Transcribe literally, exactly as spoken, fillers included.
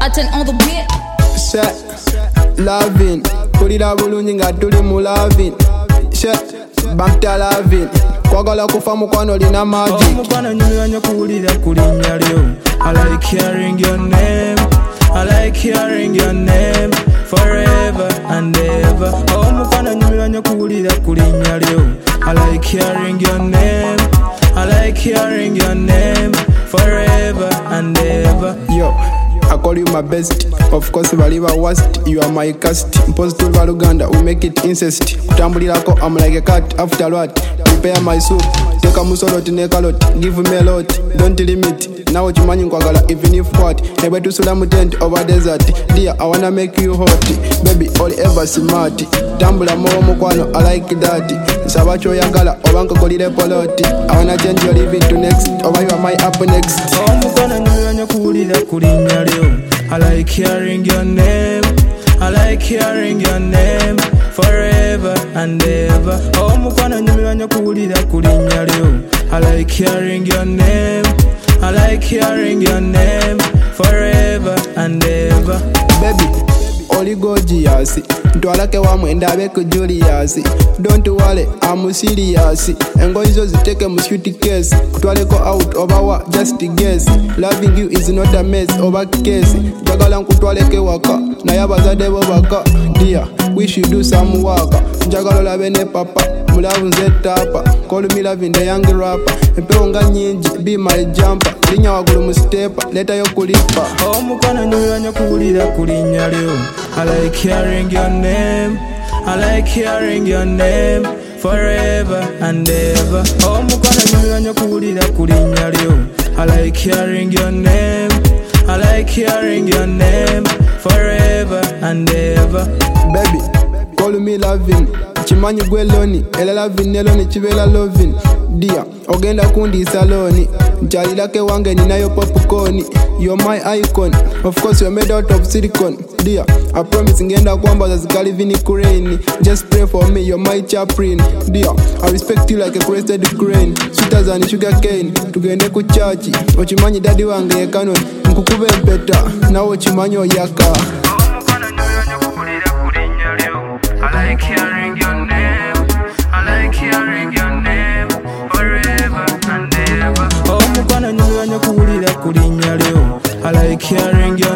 button on the beat. Shit, loving. Put it up, bulungi nga tuli mu loving. Shit, bankta loving. Kwagala kufa mukwano lina magic. Mukwano nyumira nyo kuwulira kulinnya lyo. I like hearing your name. I like hearing your name forever and ever. Oh, mukwano nyumira nyo kuwulira kulinnya lyo. I like hearing your name. I like hearing your name forever and ever. Yo, I call you my best. Of course, baliba worst. You are my cast. Positive Luganda, we make it incest. Kutambulirako, I'm like a cat. After what? Prepare my soup. Take a musolo to make a lot. Give me a lot. Don't limit. Now what you manning kwagala, even if what? Never to sula tent over desert. Dear, I wanna make you hot. Baby, all ever smart. Tambula mo mukwano, I like that. Sabacho yagala, obanko kolire poloti. I wanna change your living to next. Over you are my up next. Oh, mukwano nyumira nyo kuwulira kulinnya lyo. I like hearing your name. I like hearing your name forever and ever. Oh, mukwano nyumira nyo kuwulira kulinnya lyo. I like hearing your name. I like hearing your name forever and ever. Baby, oli gorgeous. Ntwalake wamwe ndabe ku Julius. Don't worry, I'm serious. Engo izo ziteke mu suitcase. Kutwaleko out over wa just guess. Loving you is not a mess over case. Njagala nkutwaleke waka na yabazade bo baka. Dear, we should do some work. Njagala labe ne papa. Mulavu nze tapa. Call me loving the young rapper. Empewo nga nyingi, be my jumper. Linya wagulu mu stepa, leta yo kulipa. Oh, mukwano nyumira nyo kuwulira kulinnya lyo. I like hearing your name. I like hearing your name forever and ever. Oh, mukwano nyumira nyo kuwulira kulinnya lyo. I like hearing your name. I like hearing your name forever and ever. Baby, call me loving. Chimanyi gwe loni, ela loving neloni chivela loving. Dear, ogenda kundi saloni. Nchalilake wange ninayo popcorn. You're my icon, of course you're made out of silicone. Dear, I promise ngenda kwamba zazikali vini kureni. Just pray for me, you're my chaplain. Dear, I respect you like a crested crane. Sweeter than sugar cane, tugende ku church. Ochimanyi daddy wange ye canon. Nkukube mpeta, na ochimanyi oyaka. I like hearing your name. I like hearing your name forever and ever. Oh, mukwano nyumira nyo kuwulira kulinnya lyo. I like hearing your